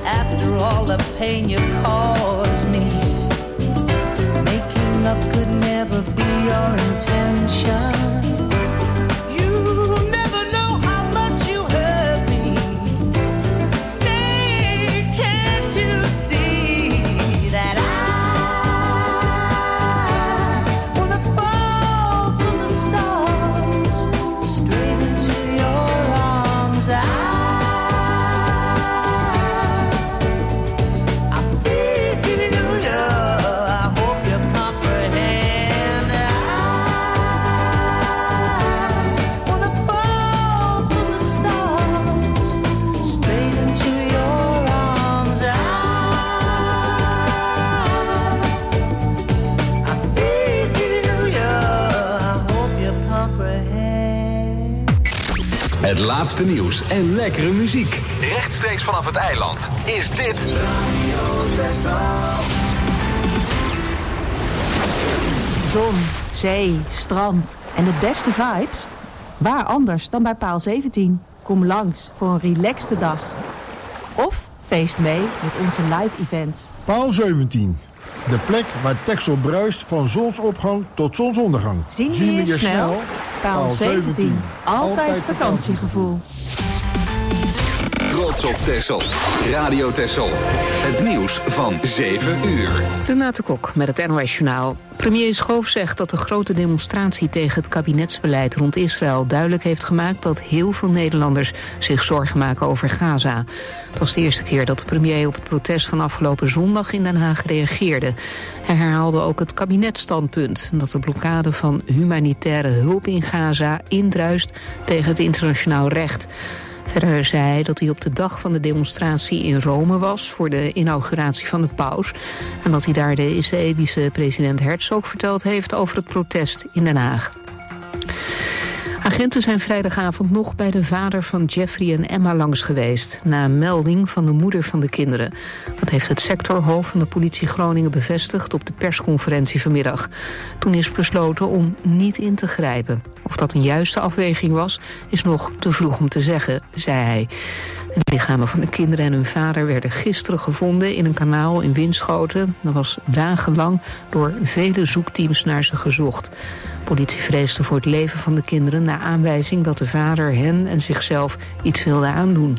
after all the pain you caused me. Making up could never be your intention. Het laatste nieuws en lekkere muziek. Rechtstreeks vanaf het eiland is dit Radio Texel. Zon, zee, strand en de beste vibes? Waar anders dan bij Paal 17? Kom langs voor een relaxte dag. Of feest mee met onze live events. Paal 17. De plek waar Texel bruist van zonsopgang tot zonsondergang. Zien we je snel? Paal 17. Altijd vakantiegevoel. Trots op Texel. Radio Texel. Het nieuws van 7 uur. Renate Kok met het NOS Journaal. Premier Schoof zegt dat de grote demonstratie tegen het kabinetsbeleid rond Israël duidelijk heeft gemaakt dat heel veel Nederlanders zich zorgen maken over Gaza. Het was de eerste keer dat de premier op het protest van afgelopen zondag in Den Haag reageerde. Hij herhaalde ook het kabinetsstandpunt dat de blokkade van humanitaire hulp in Gaza indruist tegen het internationaal recht. Verder zei hij dat hij op de dag van de demonstratie in Rome was voor de inauguratie van de paus. En dat hij daar de Israëlische president Herzog verteld heeft over het protest in Den Haag. Agenten zijn vrijdagavond nog bij de vader van Jeffrey en Emma langs geweest, na een melding van de moeder van de kinderen. Dat heeft het sectorhoofd van de politie Groningen bevestigd op de persconferentie vanmiddag. Toen is besloten om niet in te grijpen. Of dat een juiste afweging was, is nog te vroeg om te zeggen, zei hij. De lichamen van de kinderen en hun vader werden gisteren gevonden in een kanaal in Winschoten. Er was dagenlang door vele zoekteams naar ze gezocht. Politie vreesde voor het leven van de kinderen na aanwijzing dat de vader hen en zichzelf iets wilde aandoen.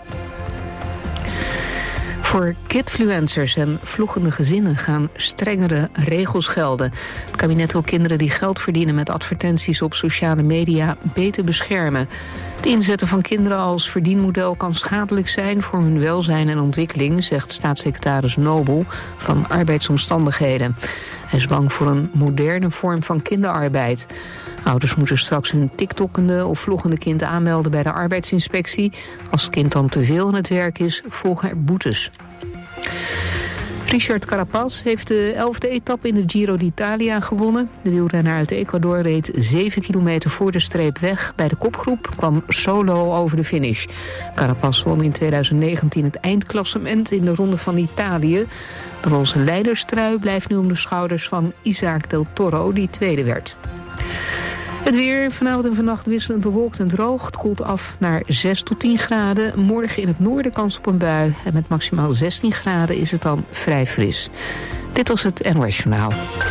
Voor kidfluencers en vloggende gezinnen gaan strengere regels gelden. Het kabinet wil kinderen die geld verdienen met advertenties op sociale media beter beschermen. Het inzetten van kinderen als verdienmodel kan schadelijk zijn voor hun welzijn en ontwikkeling, zegt staatssecretaris Nobel van arbeidsomstandigheden. Hij is bang voor een moderne vorm van kinderarbeid. Ouders moeten straks hun tiktokkende of vloggende kind aanmelden bij de arbeidsinspectie. Als het kind dan te veel aan het werk is, volgen er boetes. Richard Carapaz heeft de 11e etappe in de Giro d'Italia gewonnen. De wielrenner uit Ecuador reed 7 kilometer voor de streep weg. Bij de kopgroep kwam solo over de finish. Carapaz won in 2019 het eindklassement in de Ronde van Italië. De roze leiderstrui blijft nu om de schouders van Isaac del Toro, die tweede werd. Het weer vanavond en vannacht wisselend bewolkt en droog. Het koelt af naar 6 tot 10 graden. Morgen in het noorden kans op een bui. En met maximaal 16 graden is het dan vrij fris. Dit was het NOS Journaal.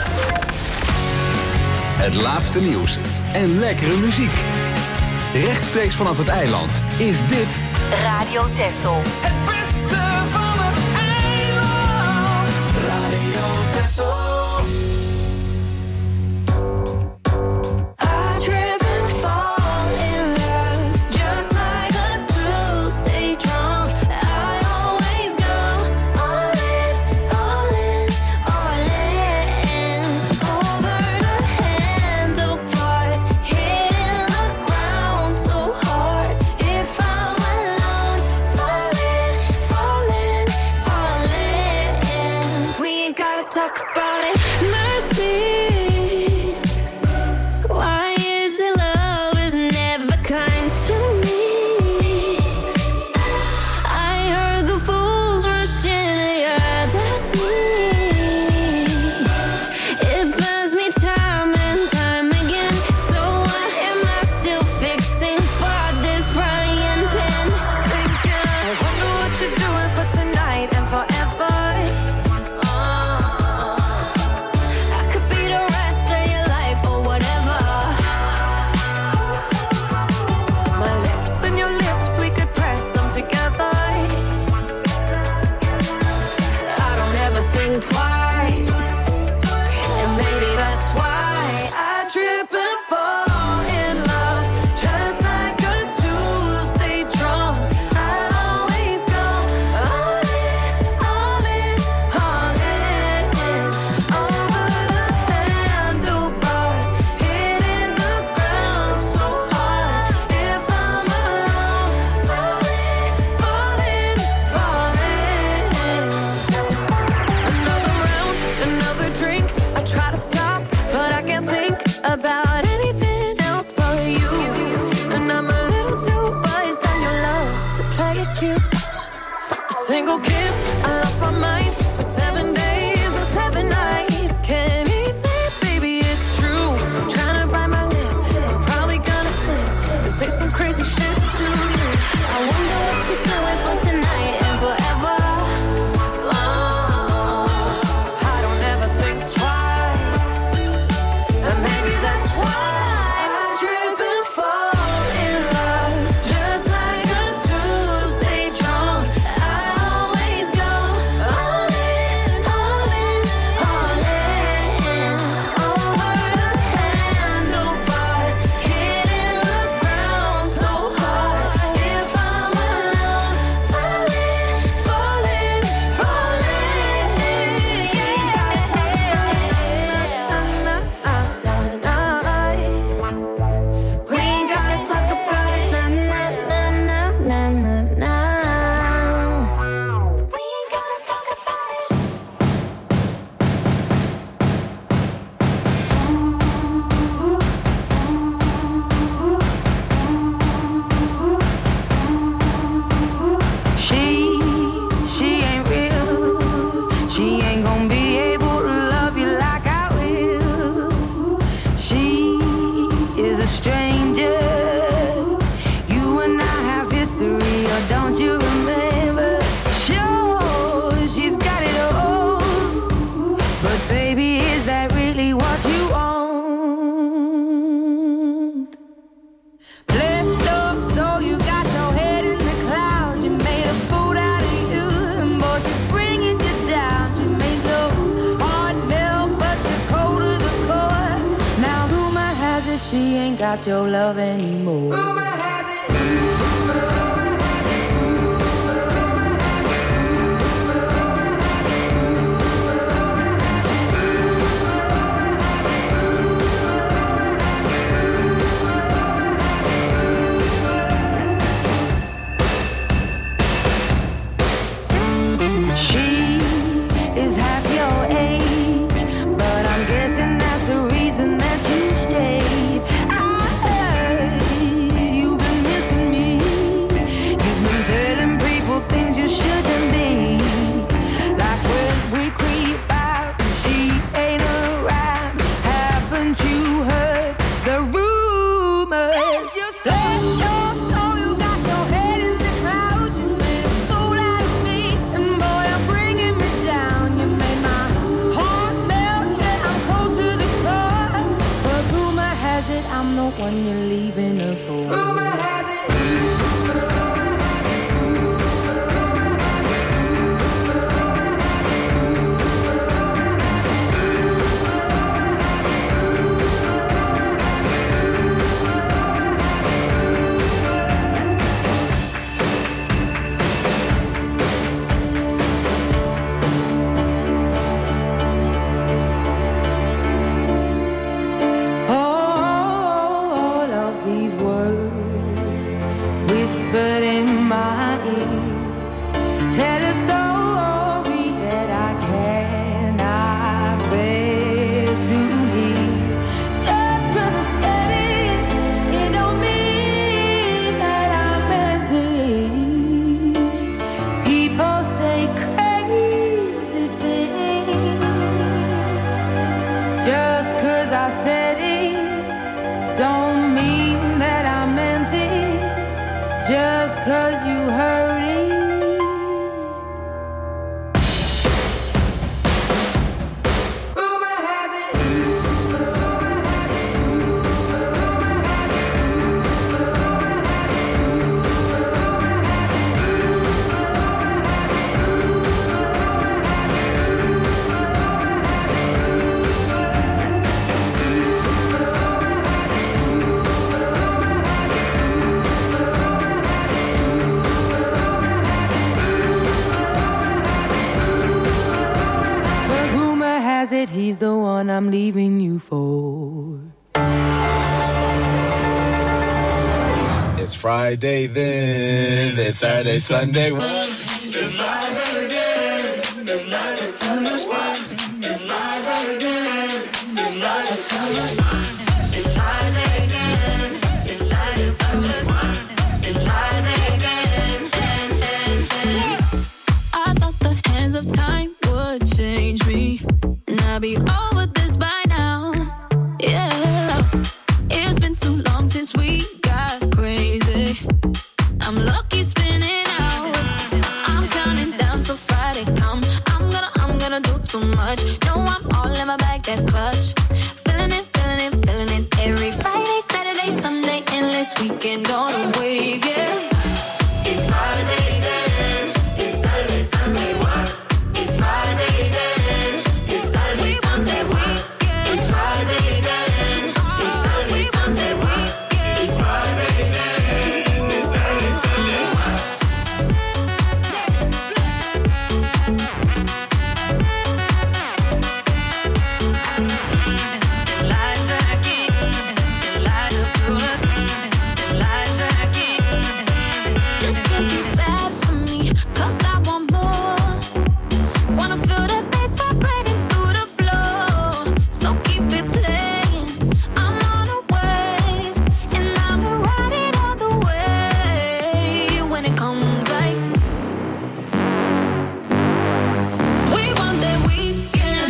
Het laatste nieuws en lekkere muziek. Rechtstreeks vanaf het eiland is dit Radio Texel. Het beste van het eiland. Radio Texel. Talk about it, mercy. Why is it love is never kind to me? I heard the fools rushing, yeah, that's me. It burns me time and time again. So why am I still fixing for this frying pan? I wonder what you're doing for tonight. thinking twice. And maybe that's why I trip and fall in love. Just like a Tuesday drunk, I always go all in, all in, all in. Over the handlebars, hitting the ground so hard. If I'm alone, falling, falling, falling. Another round, another drink. I try to stop, but I can't think about anything else but you. And I'm a little too biased on your love to play it cute. A single kiss, I lost my mind for 7 days and 7 nights. Can't eat, sleep, baby, it's true. Trying to bite my lip, I'm probably gonna slip and say some crazy shit to you. I wonder what you're doing for tonight and forever. I don't ever think twice, and maybe that's why I trip and fall in love. Just like a Tuesday drunk, I always go all in, all in, all in. Over the handlebars, hitting the ground so hard. If I'm alone, falling, falling, falling. We ain't gotta talk about it. We ain't gotta talk about it. She ain't real. She ain't gonna be able to love you like I will. She is a stranger. You and I have history, or don't you remember? Sure, she's got it all. But baby, is that really what you want? Blessed up, so you got your head in the clouds. You made a fool out of you, and boy, she's bringing you down. She made your heart melt, but you're cold to the core. Now rumor has it she ain't got your love anymore. Rumor has it. She is half your age, but I'm guessing that's the reason that you stayed. I heard you've been missing me. You've been telling people things you shouldn't be. Like when we creep out and she ain't around. Haven't you heard the rumors? Bless your soul, you got your head in the clouds. You made a fool out of me, and boy, you're bringing me down. You made my heart melt, yeah, I'm cold to the core. But rumor has it I'm the one you're leaving her for. Rumor has it. All of these words whispered in my ear tell a story that I cannot bear to hear. Just 'cause I said it, it don't mean that I meant it. People say crazy things. Just 'cause I said it don't mean that I meant it. Just 'cause you heard it that he's the one I'm leaving you for. It's Friday then, it's Saturday, Sunday. It's Friday again, it's Friday, Sunday. It's Friday again, it's Friday, Sunday. It's Friday again, it's Saturday, Sunday. It's Friday again, I thought the hands of time would change me, and I'd be over this by now. Yeah, it's been too long since we got crazy. I'm lucky spinning out. I'm counting down till Friday come. I'm gonna do too much. No, I'm all in my bag, that's clutch. Feeling it, feeling it, feeling it. Every Friday, Saturday, Sunday, endless weekend on a wave, yeah. It's Friday then, it's Saturday, Sunday, what? It's Friday then, it's Saturday, Sunday, weekend. It's Friday then, it's Saturday, Sunday, weekend. It's Friday then, it's Saturday, Sunday, what? This could be bad for me, 'cause I want more. Wanna feel the bass vibrating through the floor. So keep it playing. I'm on a wave, and I'ma ride it all the way. When it comes like we want that weekend.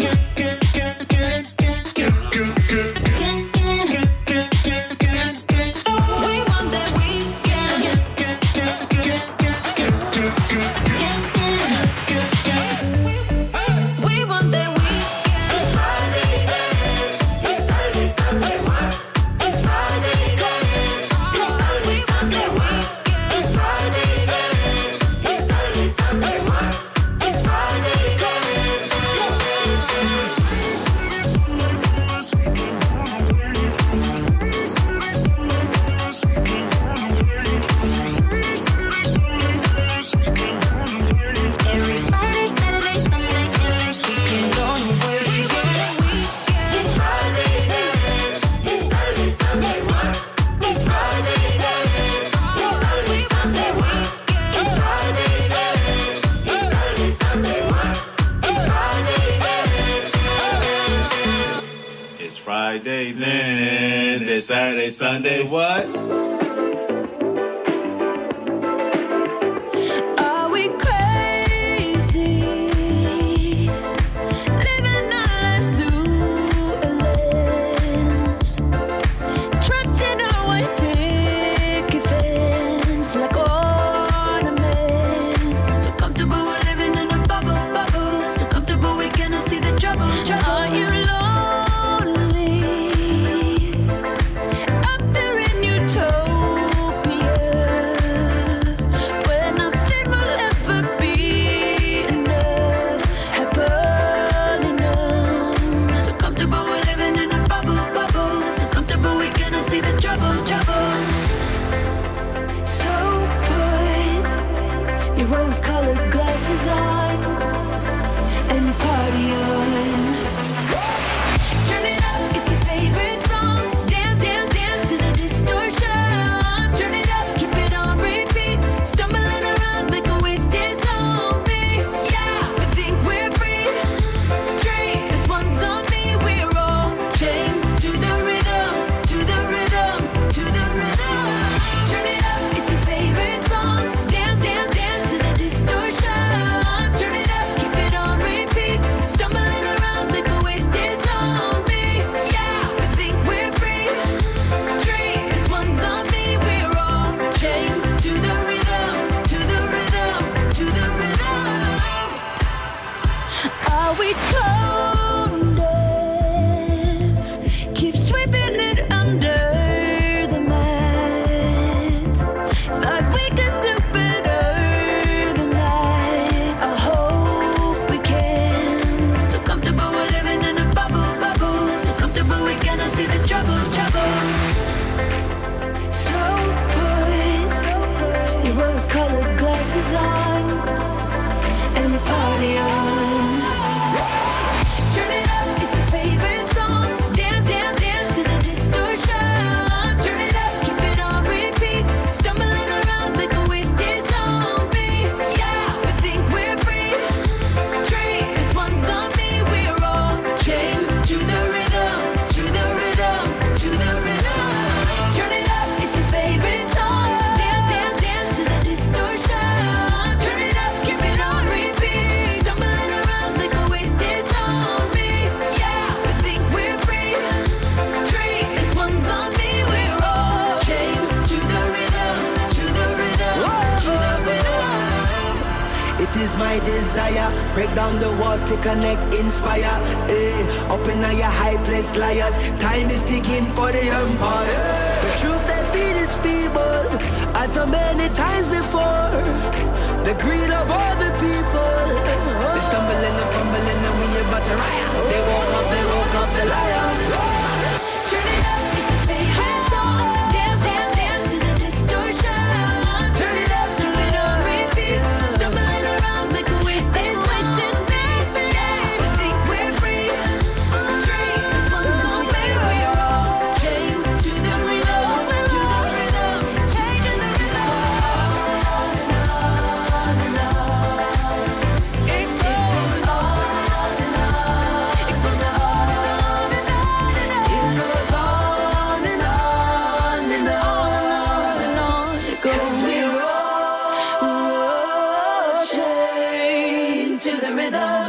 We want that weekend. We want that weekend. It's Friday then, it's Saturday, Sunday, what? It's Friday then, it's Saturday, Sunday, weekend. It's Friday then, it's Saturday, Sunday, what? It's Friday then. Every Friday, Saturday, Sunday, endless weekend on the wave. It's Friday then, it's Saturday, Sunday, what? It's Friday then, it's Saturday, Sunday, weekend. It's Friday then, it's Saturday, Sunday, what? It's Friday then. It's Friday then, it's Saturday, Sunday, what? Are we crazy? Living our lives through a lens. Trapped in our white picket fence like ornaments. So comfortable we're living in a bubble, bubble. So comfortable we cannot see the trouble, trouble. Are you lonely? Up there in utopia, where nothing will ever be enough, happily numb. So comfortable we're living in a bubble, bubble. So comfortable we cannot see the trouble, trouble. So put your rose-colored glasses on and party on. Turn it up, it's your favorite song. Dance, dance, dance to the distortion. Turn it up, keep it on repeat. Stumbling around like a wasted zombie. Yeah, we think we're free. Drink, this one's on me. We're all chained to the rhythm, to the rhythm, to the rhythm. Turn it up, it's your favorite song. Dance, dance, dance to the distortion. Turn it up, keep it on repeat. Stumbling around like a wasted zombie. Yeah, we think we're free. Drink, this one's on me. We're all chained to the rhythm, to the rhythm, to the rhythm. Are we tone deaf? Keep sweeping it under the mat. Thought we could do better than that. I hope we can. So comfortable we're living in a bubble, bubble. So comfortable we cannot see the trouble, trouble. So put your rose-colored glasses on and party on. is my desire. Break down the walls to connect, inspire. Up in your high place, liars. Time is ticking for the empire. The truth they feed is feeble, as so many times before. The greed of all the people. They stumbling and fumbling and we about to riot. They woke up the lions. Turn it up, it's a favorite song. Dance, dance, dance to the distortion. Turn it up on repeat. Stumbling around like a wasted scene. We think we're free. Drink this one song, baby. We're all chained to the rhythm, chained to the rhythm. On and on and on. It goes on and on. It goes on and on and on and on. It goes on and on and on and on. It goes. 'Cause we're all chained to the rhythm.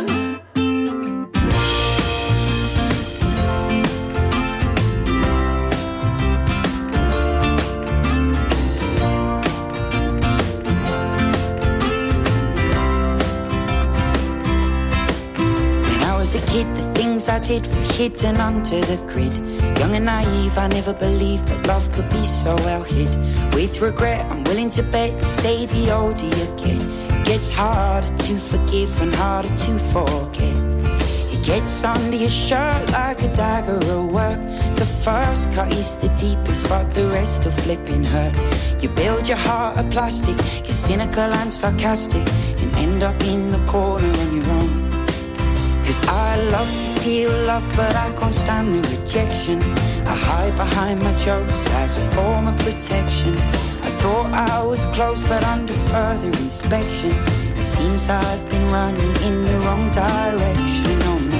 When I was a kid, the things I did were hidden under the grid. Young and naive, I never believed that love could be so well hid. With regret, I'm willing to bet, say the older you get, it gets harder to forgive and harder to forget. It gets under your shirt like a dagger at work. The first cut is the deepest, but the rest are flipping hurt. You build your heart of plastic, get cynical and sarcastic, and end up in the corner on your own. 'Cause I love to feel love, but I can't stand the rejection. I hide behind my jokes as a form of protection. I thought I was close, but under further inspection, it seems I've been running in the wrong direction. Oh no.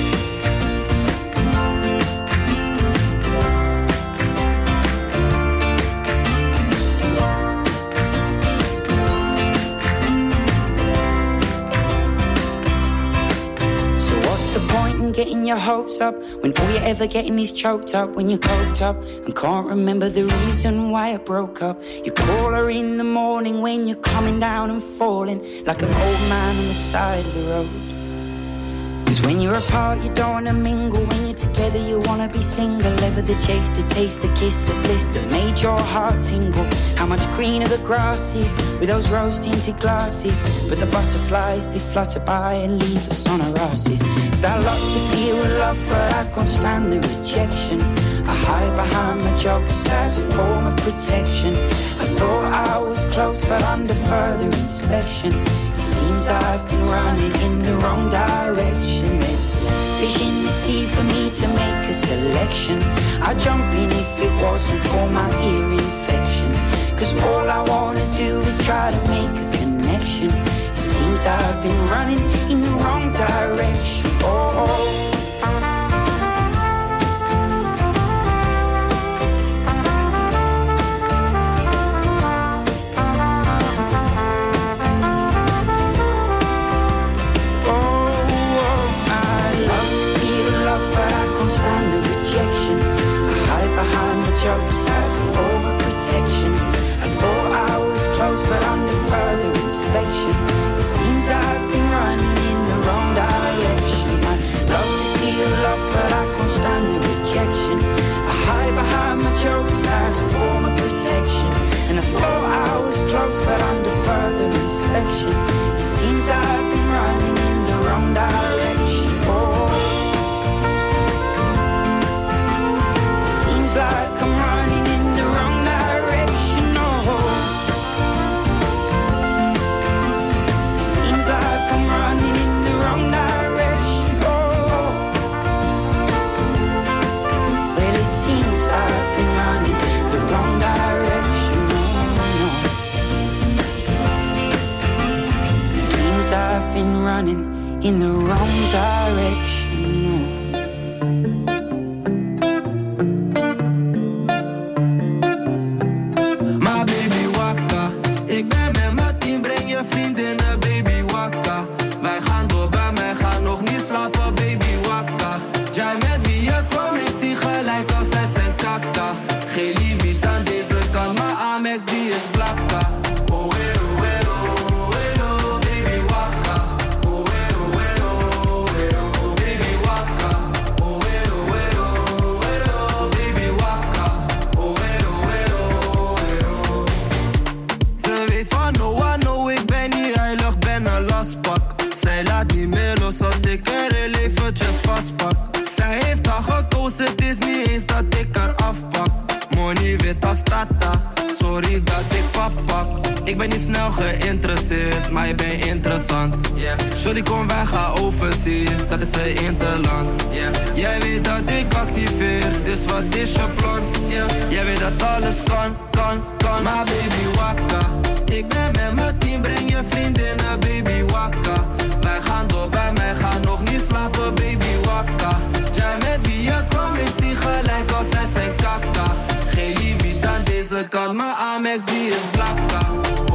Getting your hopes up when all you're ever getting is choked up. When you're coked up and can't remember the reason why it broke up. You call her in the morning when you're coming down and falling like an old man on the side of the road. 'Cause when you're apart you don't wanna mingle. When you're together you wanna be single. Ever the chase to taste the kiss of bliss that made your heart tingle. How much greener the grass is with those rose-tinted glasses. But the butterflies, they flutter by and leave us on our asses. 'Cause I love to feel love, but I can't stand the rejection. I hide behind my jokes as a form of protection. I thought I was close, but under further inspection, it seems I've been running in the wrong direction. There's fish in the sea for me to make a selection. I'd jump in if it wasn't for my ear infection. 'Cause all I wanna do is try to make a connection. It seems I've been running in the wrong direction. Oh, oh. Jokes as a form of protection. I thought I was close, but under further inspection, it seems I've been running in the wrong direction. I love to feel love, but I can't stand the rejection. I hide behind my jokes as a form of protection. And I thought I was close, but under further inspection, it seems I've been running in the wrong direction. Oh. Like I'm running in the wrong direction, oh. Seems like I'm running in the wrong direction, oh. Well, it seems I've been running the wrong direction, oh, no. Seems I've been running in the wrong direction, oh. Amex die is blakka. Oh, baby, afpak. Zij laat niet meer los als ik er heel eventjes vastpak. Zij heeft al gekozen, het is niet eens dat ik haar afpak. Money wit als tata, sorry dat ik pap pak. Ik ben niet snel geïnteresseerd, maar je bent interessant. Yeah. Shorty kom wij gaan overseas, dat is een interland. Yeah. Jij weet dat ik activeer, dus wat is je plan? Yeah. Jij weet dat alles kan. Maar baby wakka. Ik ben met mijn team, breng je vriendinnen, baby wakka. Wij gaan door, bij mij gaan nog niet slapen, baby wakka. Jij met wie je kwam, ik zie gelijk als zij zijn kakka. Geen limiet aan deze kant, maar Amex die is blakka.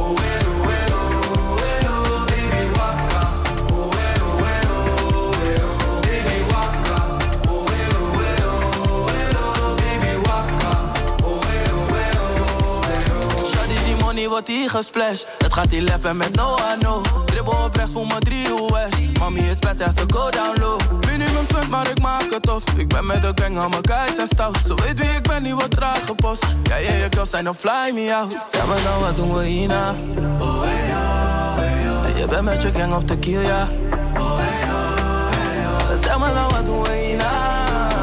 Wordt hier gesplash. Het gaat hier lef en met no I know. Dribbel op rechts voor mijn 3 US. Mami is bad en ze go down low. Minimum spend maar ik maak het of. Ik ben met de gang aan mijn guys en stout. Ze weet wie ik ben, die wordt traag gepost. Jij en je girls zijn dan fly me out. Zeg me dan wat doen we hierna? Oh hey yo, hey yo. En je bent met je gang of tequila. Oh hey yo, hey yo. Zeg me dan wat doen we hierna?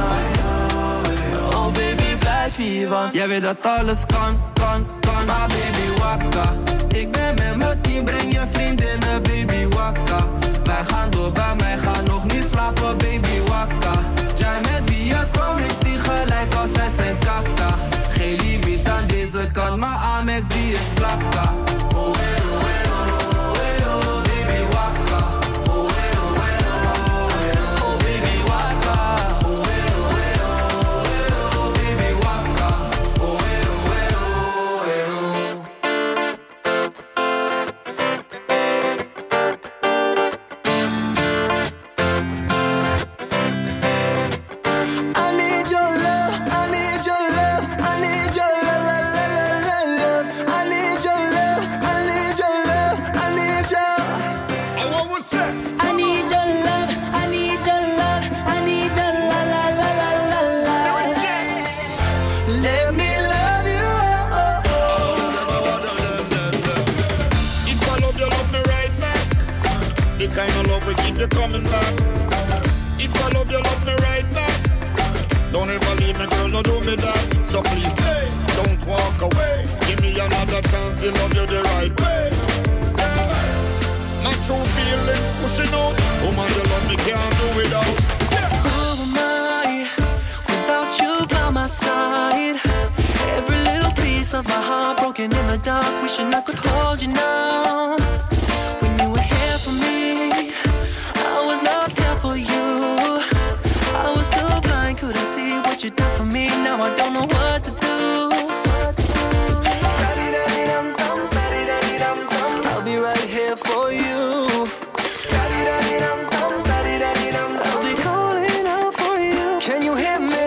Oh baby blijf hier want jij weet dat alles kan. Maar baby wakka. Ik ben met mijn team, breng je vriendinnen, baby wakka. Wij gaan door, bij mij gaan nog niet slapen, baby wakka. Jij met wie je kwam, ik zie gelijk als zij zijn kakka. Geen limiet aan deze kant, maar Amex die is blakka. You're coming back. If I love you, love me right back. Don't ever leave me, girl, no do me that. So please stay, don't walk away. Give me another chance to love you the right way. My true feelings pushing out. Woman, you love me, can't do without. Who am I without you by my side? Every little piece of my heart broken in the dark. Wishing I could hold you now. When you were here for me, I was not there for you. I was too blind, couldn't see what you done for me. Now I don't know what to do. I'll be right here for you. I'll be calling out for you. Can you hear me?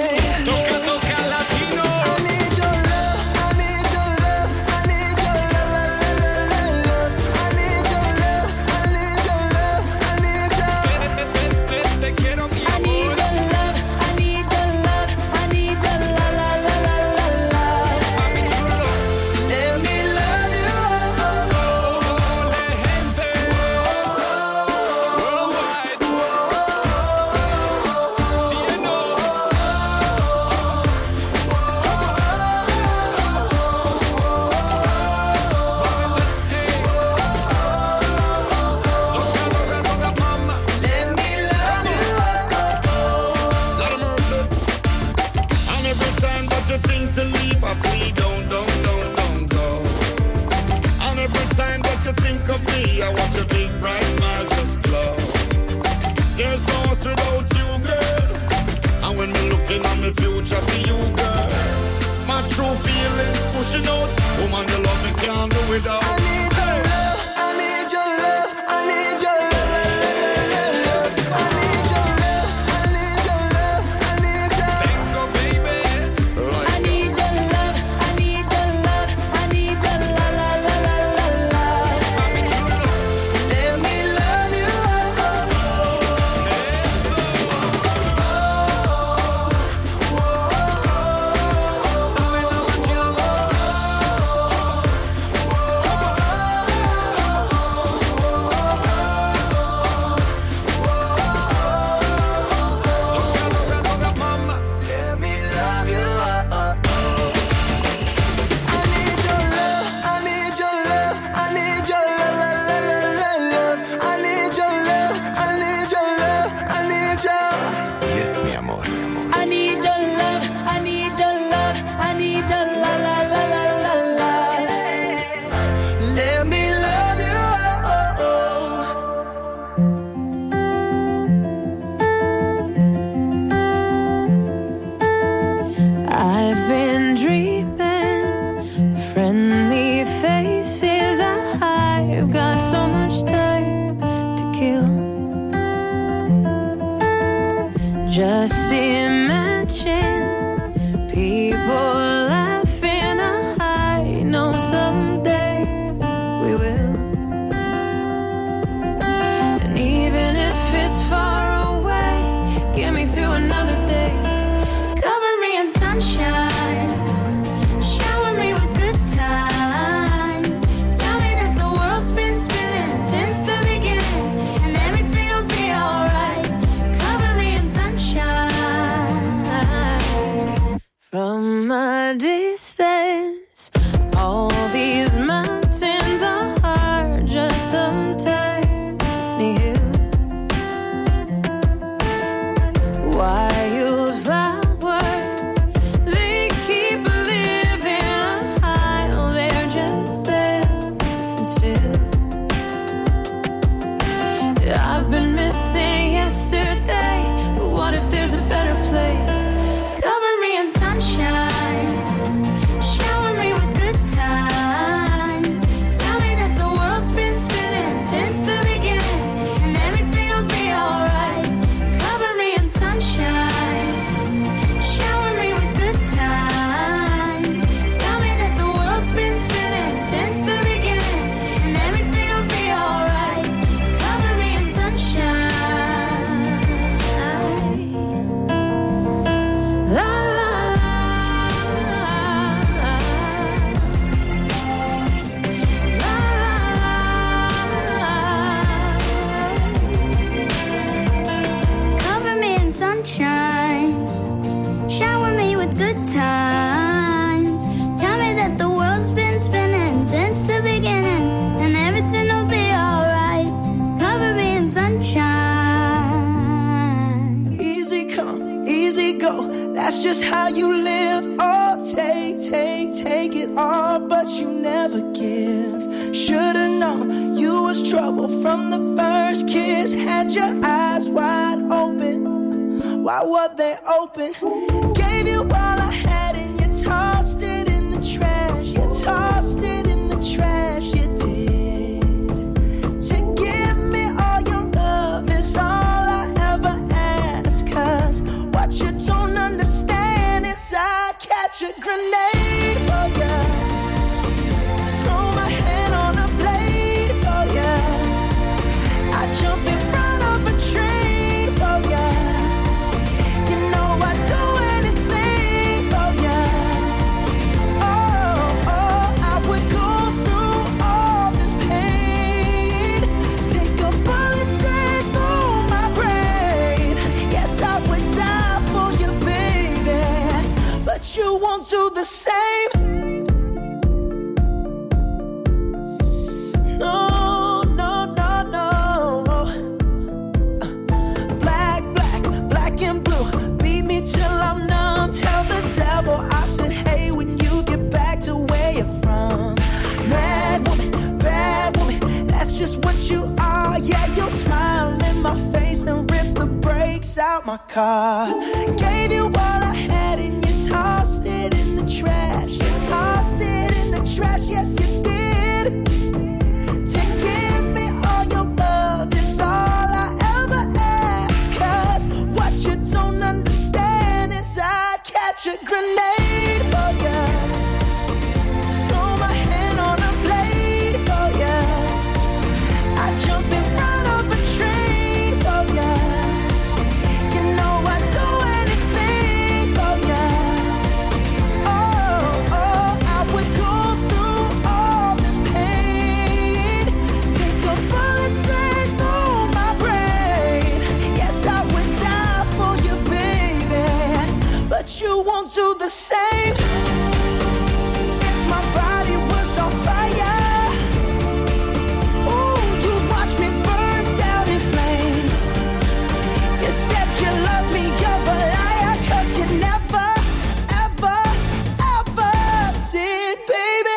Just imagine people laughing. I know someday we will. And even if it's far away, get me through another day. Cover me in sunshine, shower me with good times. Tell me that the world's been spinning since the beginning, and everything will be alright. Cover me in sunshine. From a distance, all these mountains are just some tiny hills. Wildflowers, they keep living high. Oh, they're just there and still. I've been missing yesterday, but what if there's a better place? Cover me in sunshine, shower me with good times. Tell me that the world's been spinning since the beginning, and everything will be alright. Cover me in sunshine, shower me with good times. Tell me that the world's been spinning since the beginning, and everything will be alright. Cover me in sunshine. La la Cover me in sunshine, shower me with good times. Tell me that the world's been spinning since the beginning, and everything will be alright. Cover me in sunshine. Easy come, easy go, that's just how you live. Oh, take it all, but you never give. Should've known you was trouble from the first kiss. Had your eyes wide open, why were they open? Gave you all I had and you tossed it in the trash. You tossed it in the trash, you did. To give me all your love is all I ever ask. 'Cause what you don't understand is I'd catch a grenade for ya, throw my hand on a blade for ya. I jump in front of a train for ya. You know I'd do anything for ya. Oh, I would go through all this pain, take a bullet straight through my brain. Yes, I would die for you, baby, but you won't do the same. No, no, no, no. Black and blue, beat me till I'm numb. Tell the devil I said, hey, when you get back to where you're from. Mad woman, that's just what you are. Yeah, you'll smile in my face, then rip the brakes out my car. Gave you all I had and you tossed it in the trash. You tossed it in the trash, yes you did. To give me all your love is all I ever ask. 'Cause what you don't understand is I'd catch a grenade for ya, throw my hand on a blade for ya. I jump in front of a train for ya. You know I'd do anything for ya. Oh, I would go through all this pain, take a bullet straight through my brain. Yes, I would die for you, baby, but you won't do the same. If my body was on fire, ooh, you'd watch me burn down in flames. You said you love me, you're a liar, 'cause you never, ever, ever did, baby.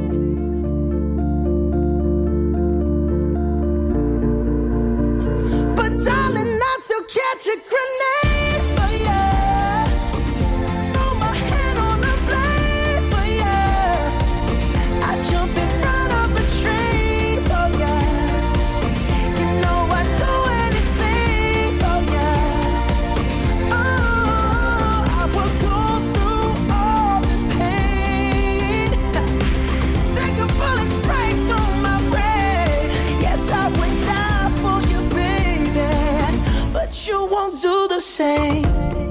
But darling, I'd still catch a grenade for ya, throw my hand on a blade for ya. I jump in front of a train for ya. You know I'd do anything for ya. you won't do the same.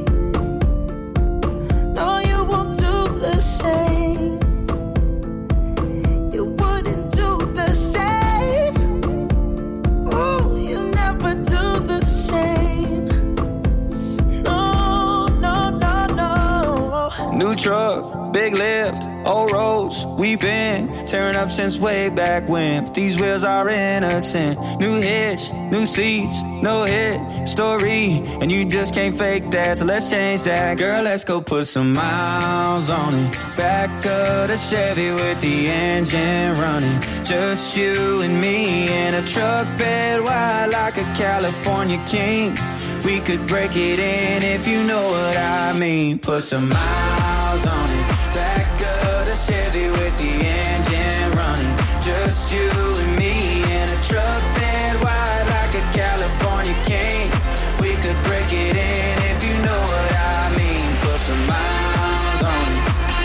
No, you won't do the same. You wouldn't do the same. Ooh, you never do the same. No, no, no, no. New truck, big lift, old roads. We've been tearing up since way back when, but these wheels are innocent. New hitch, new seats, no hit story, and you just can't fake that, so let's change that. Girl, let's go put some miles on it. Back of the Chevy with the engine running. Just you and me in a truck bed wide like a California king. We could break it in if you know what I mean. Put some miles on it. Back of the Chevy with the engine running. Just you and me in a truck bed wide like a California king. We could break it in if you know what I mean. Put some miles on it.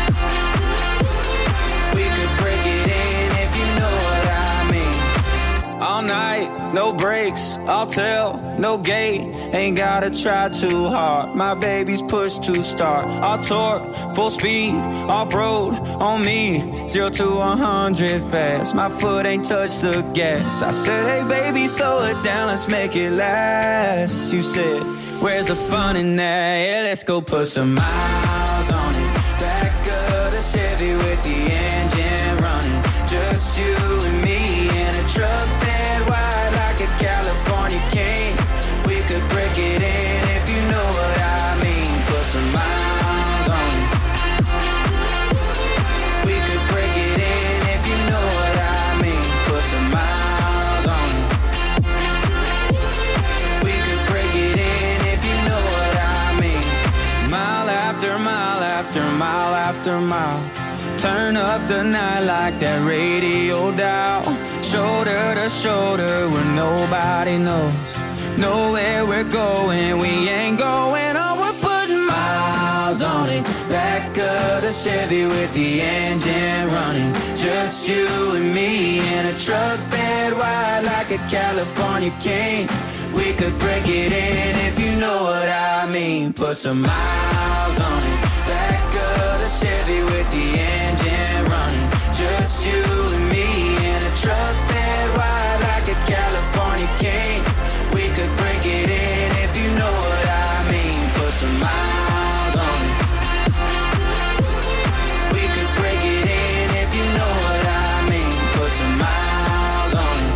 We could break it in if you know what I mean. All night, no breaks, I'll tell, no gate. Ain't gotta try too hard, my baby's push to start. I'll torque, full speed, off-road, on me. 0 to 100 fast, my foot ain't touched the gas. I said, hey baby, slow it down, let's make it last. You said, where's the fun in that? Yeah, let's go put some miles on it. Back of the Chevy with the engine running. Just you and me in a truck bed wide like a California king. We could break it in if you know what I mean. Put some miles on it. We could break it in if you know what I mean. Put some miles on it. We could break it in if you know what I mean. Mile after mile after mile after mile. Turn up the night like that radio dial. Shoulder to shoulder where nobody knows. Know where we're going, we ain't going on. We're putting miles on it. Back of the Chevy with the engine running. Just you and me in a truck bed wide like a California king. We could break it in if you know what I mean. Put some miles on it. Back of the Chevy with the engine running. Just you and me in a truck bed wide like a California king. We could break it in if you know what I mean. Put some miles on it. We could break it in if you know what I mean. Put some miles on it.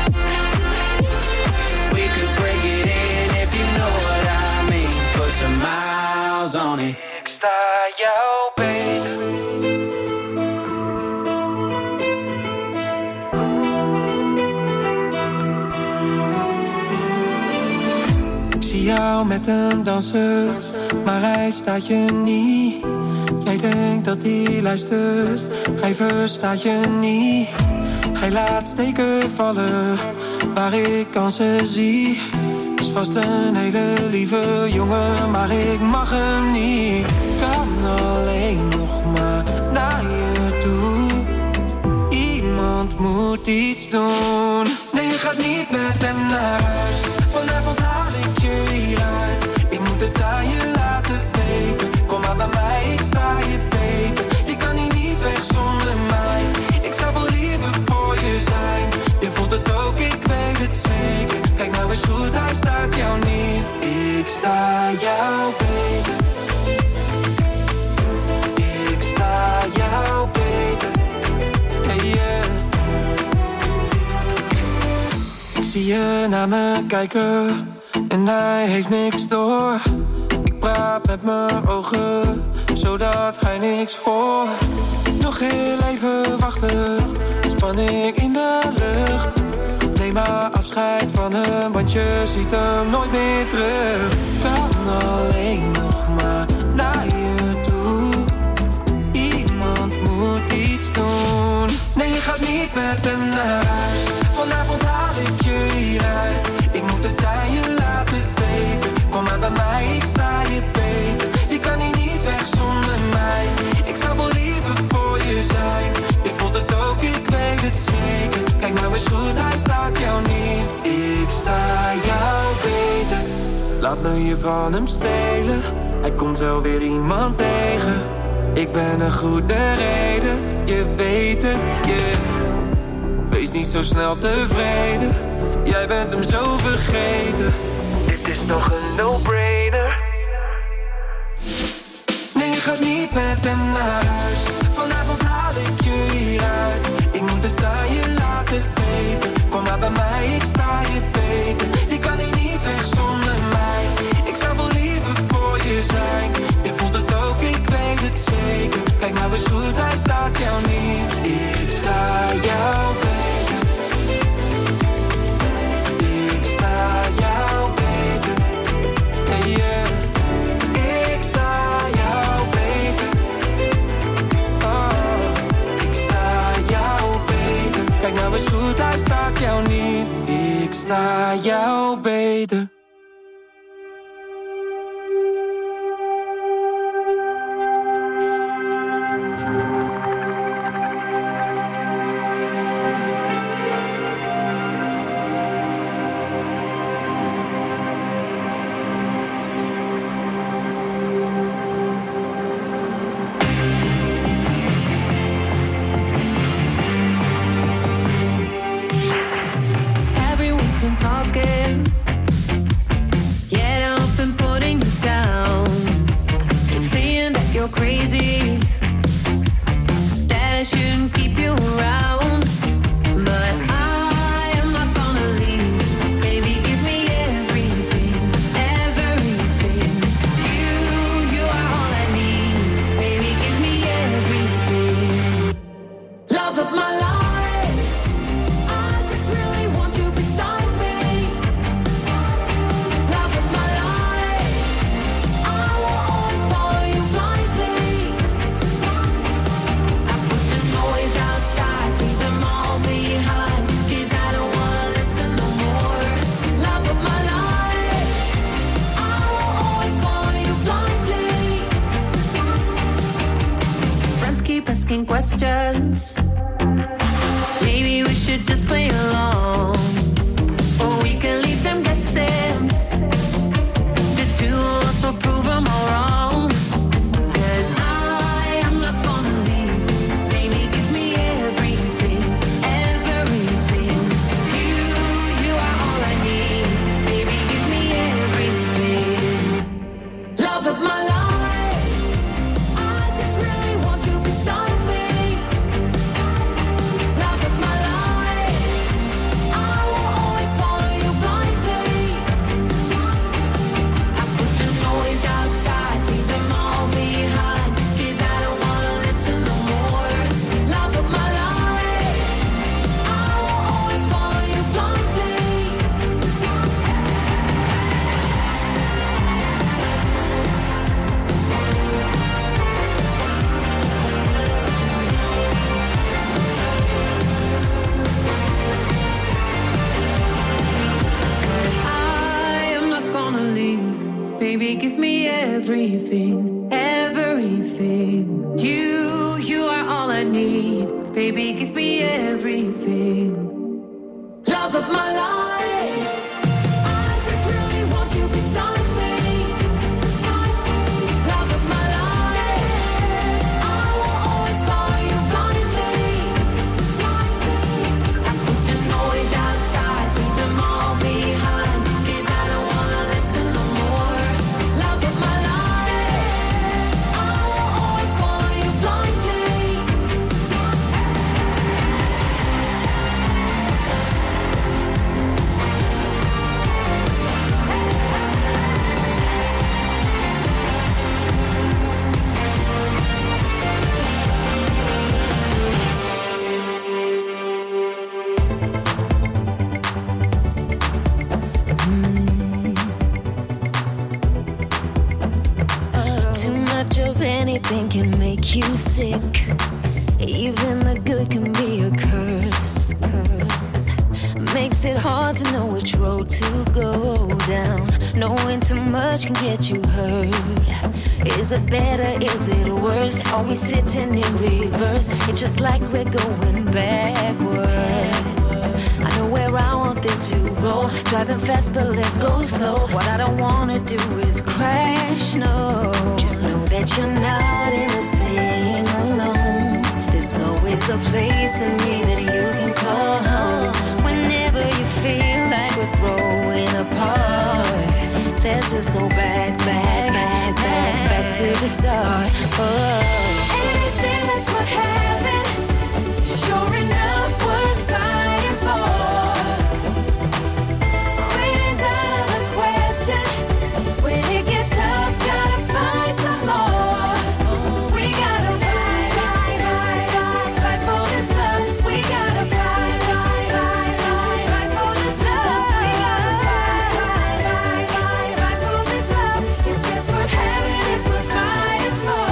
We could break it in if you know what I mean. Put some miles on it. Ik sta jou beter. Ik zie jou met een danser, maar hij staat je niet. Jij denkt dat hij luistert, hij verstaat je niet. Hij laat steken vallen, waar ik kansen zie. Is vast een hele lieve jongen, maar ik mag hem niet. Kan alleen nog maar naar je toe. Iemand moet iets doen. Nee, je gaat niet met hem naar huis. Vanavond haal ik je hieruit. Ik moet het aan je laten weten. Kom maar bij mij, ik sta je beter. Je kan hier niet weg zonder mij. Ik zou wel liever voor je zijn. Je voelt het ook, ik weet het zeker. Kijk nou eens goed, hij staat jou niet. Ik sta jou beter. Ik sta jou beter. Hey yeah. Ik zie je naar me kijken en hij heeft niks door. Ik praat met mijn ogen, zodat hij niks hoort. Nog heel even wachten, spanning in de lucht. Neem maar afscheid van hem, want je ziet hem nooit meer terug. Kan alleen nog maar naar je toe. Iemand moet iets doen. Nee, je gaat niet met hem naar huis. Vanavond haal ik je hieruit. Ik moet het aan je laten weten. Kom maar bij mij, ik sta je beter. Je kan hier niet weg zonder mij. Ik zou wel liever voor je zijn. Je voelt het ook, ik weet het zeker. Kijk nou eens goed, hij staat jou niet. Ik sta jou beter. Laat me je van hem stelen. Hij komt wel weer iemand tegen. Ik ben een goede reden, je weet het, yeah. Wees niet zo snel tevreden. Jij bent hem zo vergeten. Dit is nog een no-brainer. Nee, je gaat niet met hem naar huis. Vanavond haal ik je hieruit. Ik moet het aan je laten weten. Kom maar bij mij, ik sta je beter. Je kan hier niet weg zonder mij. Ik zou wel liever voor je zijn. Je voelt het ook, ik weet het zeker. Kijk nou eens goed, hij staat jou niet. Ik sta jou beter. Ik sta jou beter. Hey, yeah. Ik sta jou beter. Oh, ik sta jou beter. Kijk nou eens goed, hij staat jou niet. Ik sta jou beter. Questions. Maybe we should just play along, or we can leave them guessing. The two of us will prove them all wrong. 'Cause I am not gonna leave. Baby, give me everything, everything. You are all I need. Baby, give me everything. Love of my life. Baby, give me everything, everything. You are all I need. Baby, give me everything. Love of my life. I just really want you beside me. Love of my life. I will always follow you blindly. I put the noise outside, leave them all behind. 'Cause I don't wanna listen no more. Love of my life. I will always follow you blindly. Too much of anything can make you sick. Even the good can be a curse. Makes it hard to know which road to go down. Knowing too much can get you hurt. Is it better? Is it worse? Are we sitting in reverse? It's just like we're going backwards. I know where I want this to go. Driving fast, but let's go slow. What I don't wanna do is crash, no. Just know that you're not in this thing alone. There's always a place in me that you can call home. Whenever you feel like we're growing apart, let's just go back to the start. Oh. Anything that's worth having, sure enough worth fighting for. Quitting's out of the question. When it gets tough, gotta find some more. We gotta fight for this love. We gotta fight for this love. We gotta fight for this love. If it's worth having, it's worth fighting for.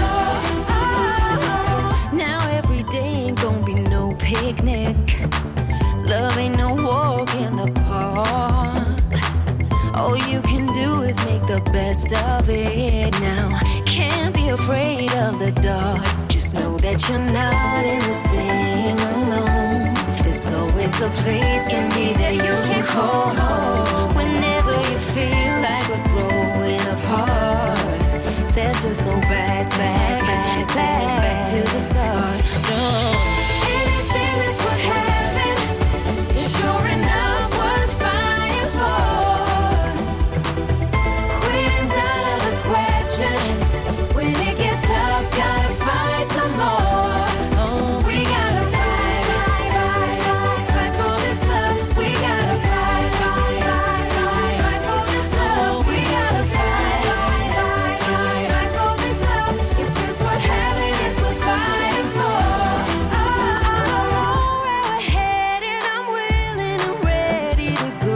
Oh. Now every day ain't gonna be no picnic. Love ain't no walk in the park. All you can do is make the best of it now. Can't be afraid of the dark. Just know that you're not in this thing alone. There's always a place in me that you can call home. Whenever you feel like we're growing apart, let's just go back to the start. No. Anything that's worth having, sure enough worth fighting for. Quitting's out of the question. When it gets tough, gotta find some more. We gotta fight for this love. We gotta fight for this love. We gotta fight for this love. If it's worth having, it's worth fighting for. I don't know where we're headed. I'm willing and ready to go.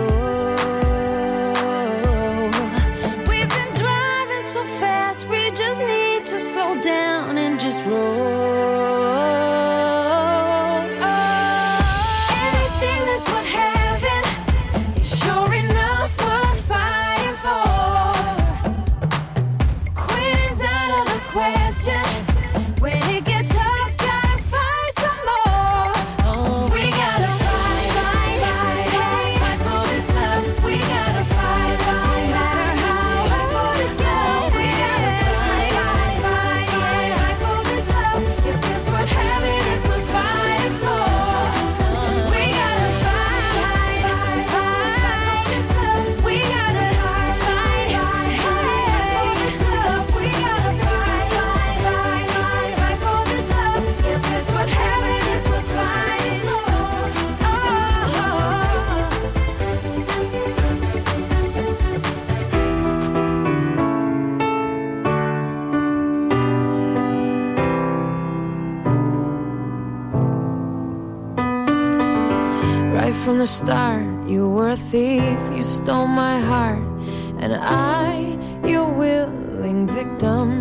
We've been driving so fast, we just need to slow down and just roll. Anything that's worth having, sure enough worth fighting for. Quitting's out of the question. When it gets tough, gotta fight some more. We gotta fight for this love. We gotta fight for this love. We gotta fight for this love. If it's worth having, it's worth fighting for. We gotta fight for this love. We gotta fight for this love. We gotta fight for this love. If it's worth having, it's worth fighting for. Right from the start, you were a thief, you stole my heart, and I, your willing victim.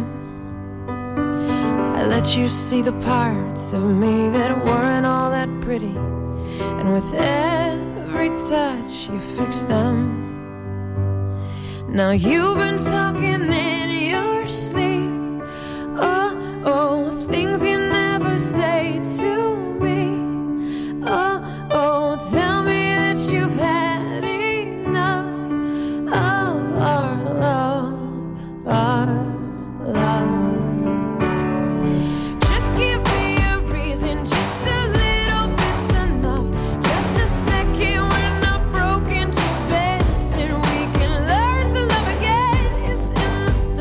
I let you see the parts of me that weren't all that pretty, and with every touch you fixed them. Now you've been talking in your sleep, oh, things you never say to me. Oh, tell me that you've had enough of our love. Just give me a reason, just a little bit's enough. Just a second, we're not broken, just bends, and we can learn to love again. It's in the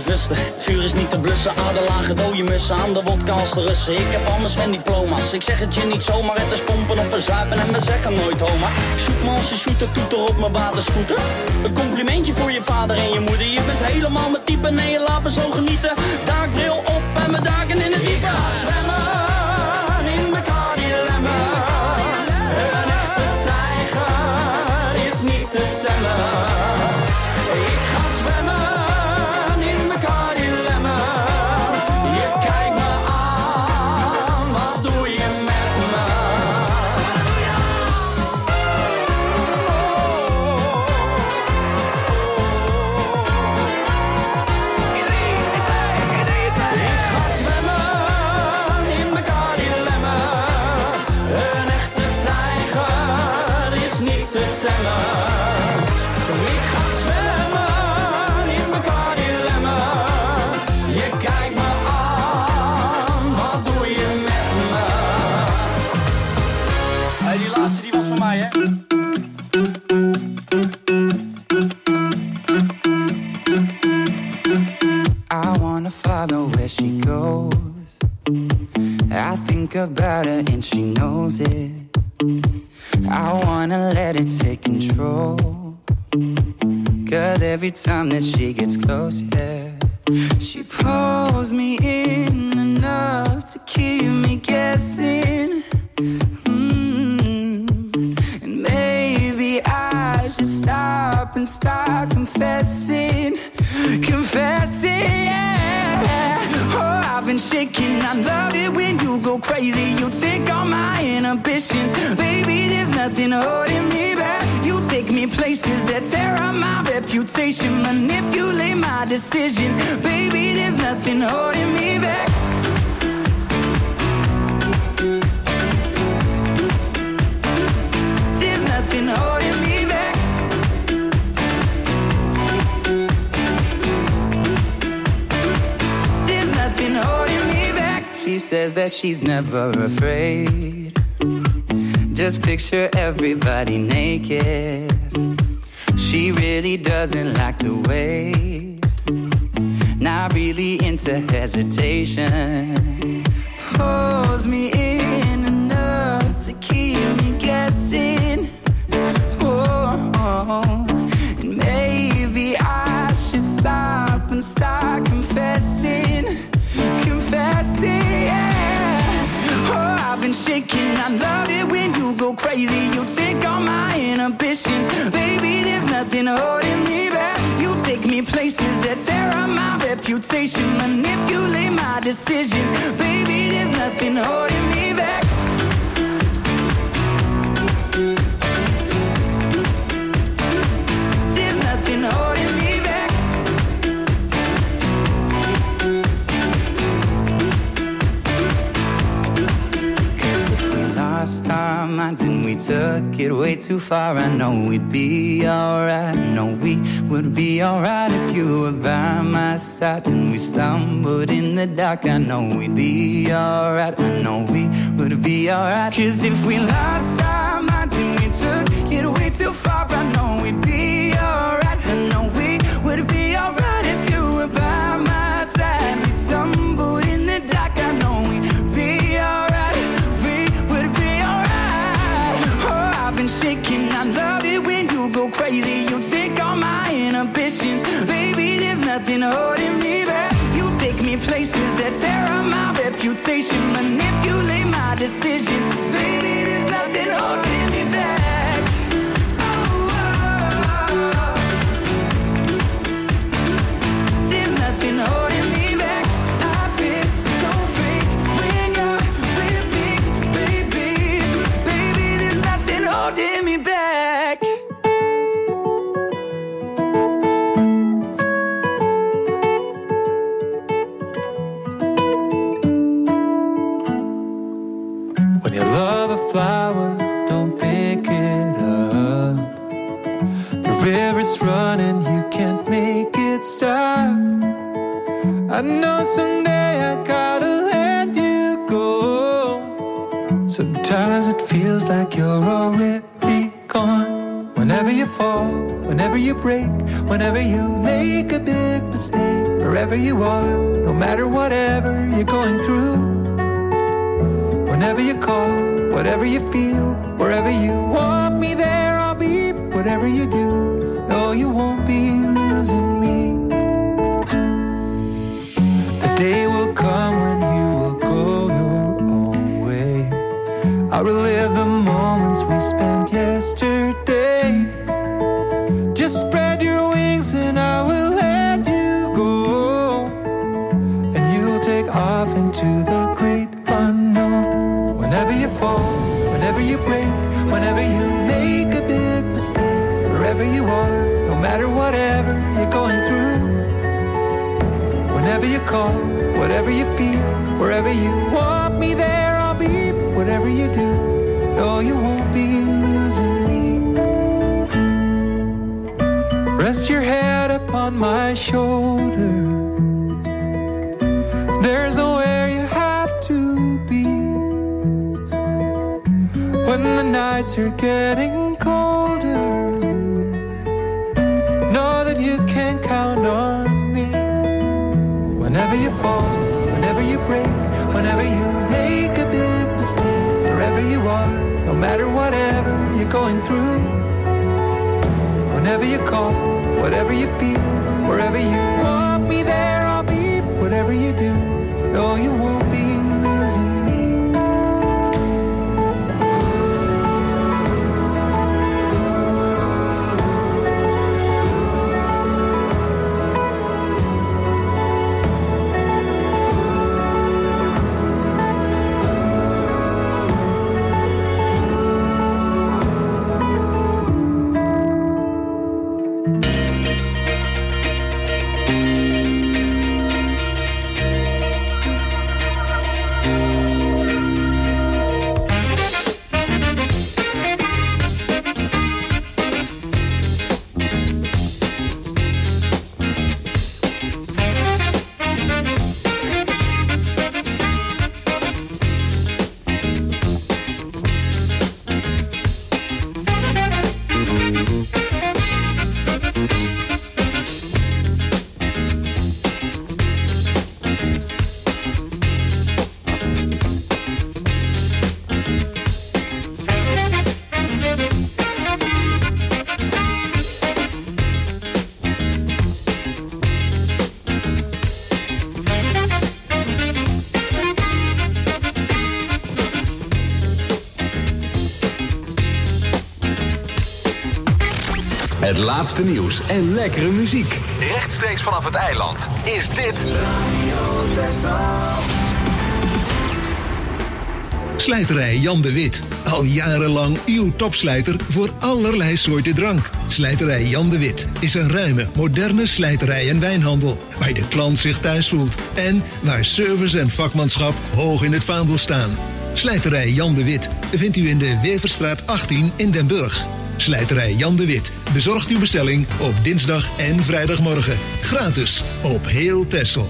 vesten. Het vuur is niet te blussen, aderlagen dode mussen. Aan de wodka als de Russen. Ik heb anders mijn diploma's. Ik zeg het je niet zomaar, het is pompen of verzuipen en we zeggen nooit homa. Shoot me als je shooter, toeter op mijn waterscooter. Een complimentje voor je vader en je moeder. Je bent helemaal mijn type, nee je laat me zo genieten. Daakbril op en mijn daken in het diepe. Ik ga zwemmen in mijn Cardi Lemon. Een echte tijger is niet te temmen. Ik ga zwemmen in mijn Cardi Lemon. Je kijkt me aan, wat doe je met me? Ik ga zwemmen in mijn Cardi Lemon. Een echte tijger is niet te temmen. Ik ga zwemmen in mijn Cardi Lemon. Je kijkt me aan, wat doe je met me? Hey, die laatste die was van mij, hè? I wanna follow where she goes. I think about her and she knows it. I wanna let it take control. 'Cause every time that she gets close, yeah, she pulls me in enough to keep me guessing. And maybe I should stop and start confessing. Confessing, yeah. Oh, I've been shaking. I love it when you go crazy. You take all my inhibitions. Baby, there's nothing holding me back. You take me places that tear up my reputation. Manipulate my decisions. Baby, there's nothing holding me back. There's nothing holding me back. There's nothing holding me back. She says that she's never afraid. Just picture everybody naked. She really doesn't like to wait. Not really into hesitation. Pulls me in enough to keep me guessing. Oh, and maybe I should stop and start confessing. Confessing, yeah. Oh, I've been shaking. I love it when you go crazy. You take all my inhibitions. Baby, there's nothing holding me back. You take me places that tear up my reputation. Manipulate my decisions. Baby, there's nothing holding me back. There's nothing holding me back. Lost our minds and we took it way too far. I know we'd be alright. I know we would be alright if you were by my side. And we stumbled in the dark. I know we'd be alright. I know we would be alright. 'Cause if we lost our minds and we took it way too far, I know we'd be alright. I know we would be alright if you were by my side. We stumbled in the dark. I know we'd be alright. I've been shaking. I love it when you go crazy. You take all my inhibitions. Baby, there's nothing holding me back. You take me places that tear up my reputation. Manipulate my decisions. Baby, there's nothing holding me back. There's nothing holding me back. I feel so free when you're with me, baby. Baby, there's nothing holding me back. When you love a flower, don't pick it up. The river's running, you can't make it stop. I know someday I gotta let you go. Sometimes it feels like you're already gone. Whenever you fall, whenever you break, whenever you make a big mistake, wherever you are, no matter whatever you're going through. Whenever you call, whatever you feel, wherever you want me there, I'll be. Whatever you do, no, you won't be losing me. The day will come when you will go your own way. I'll relive the moments we spent yesterday. Just spread your wings and I will let you go. And you'll take off into the great unknown. Whenever you fall, whenever you break, whenever you make a big mistake, wherever you are, no matter whatever you're going through. Whenever you call, whatever you feel, wherever you want me there, I'll be. Whatever you do, no, you won't be losing me. Rest your head upon my shoulder. There's nowhere you have to be. When the nights are getting colder, know that you can count on me. Whenever you fall, whenever you break, whenever you make a big mistake, wherever you are, no matter whatever you're going through. Whenever you call, whatever you feel, wherever you want me there, I'll be. Whatever you do, no, you won't be losing me. Het laatste nieuws en lekkere muziek. Rechtstreeks vanaf het eiland is dit Radio Texel. Slijterij Jan de Wit. Al jarenlang uw topslijter voor allerlei soorten drank. Slijterij Jan de Wit is een ruime, moderne slijterij en wijnhandel. Waar de klant zich thuis voelt. En waar service en vakmanschap hoog in het vaandel staan. Slijterij Jan de Wit vindt u in de Weverstraat 18 in Den Burg. Slijterij Jan de Wit bezorgt uw bestelling op dinsdag en vrijdagmorgen. Gratis op heel Texel.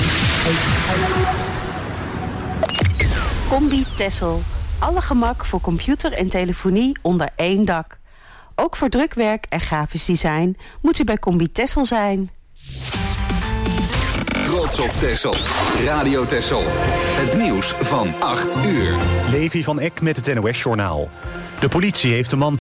Combi Texel. Alle gemak voor computer en telefonie onder één dak. Ook voor drukwerk en grafisch design moet u bij Combi Texel zijn. Trots op Texel. Radio Texel. Het nieuws van 8 uur. Levi van Eck met het NOS-journaal. De politie heeft de man